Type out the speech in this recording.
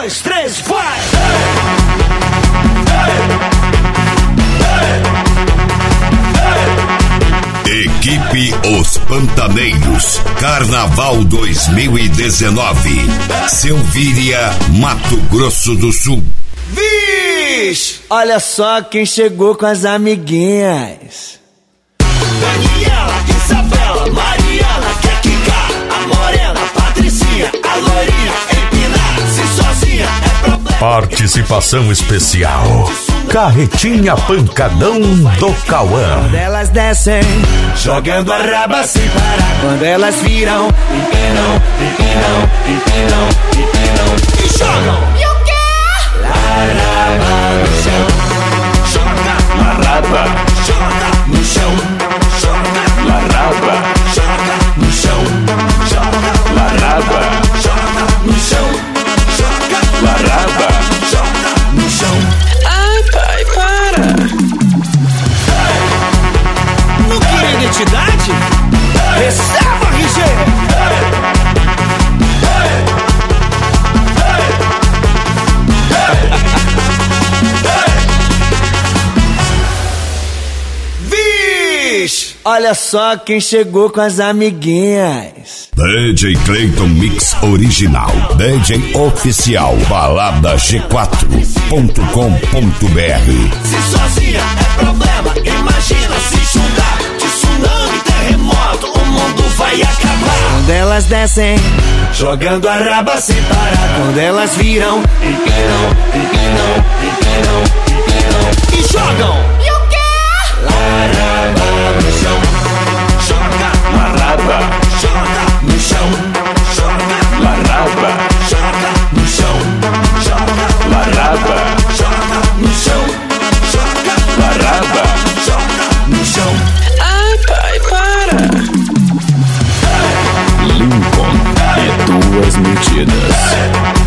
2, 3, vai! Equipe Os Pantaneiros, Carnaval 2019, Selvíria, Mato Grosso do Sul. Vixe! Olha só quem chegou com as amiguinhas. Daniela, Isabela, Mariana, quer quicar. A morena, Patricinha, a loirinha, empinar. Se sozinha é problema. Participação especial, Carretinha Pancadão do Cauã. Quando elas descem, jogando a raba sem parar. Quando elas viram, empinam, empinam, empinam, empinam E jogam. E o quê? Laraba no chão. Joga. Laraba, Joga. No chão. Joga. laraba, Joga. No chão. Joga. laraba, Joga. No chão. Joga. laraba. Joga. No chão. Ai, pai, para! Não quer identidade? Receba, RG! Vixe! Olha só quem chegou com as amiguinhas. DJ Clayton Mix Original, DJ Oficial, balada G4.com.br. Se sozinha é problema, imagina se juntar. De tsunami, terremoto, o mundo vai acabar. Quando elas descem, jogando a raba sem parar. Quando elas viram, empinam, empinam, empinam, empinam E jogam. E o quê? Laraba no chão. Joga. Laraba, Joga. No chão. Joga. laraba, Joga. No chão. Joga. laraba, Joga. No chão. Joga. laraba. Joga. No chão. Ai, pai, para! Lincoln e duas medidas.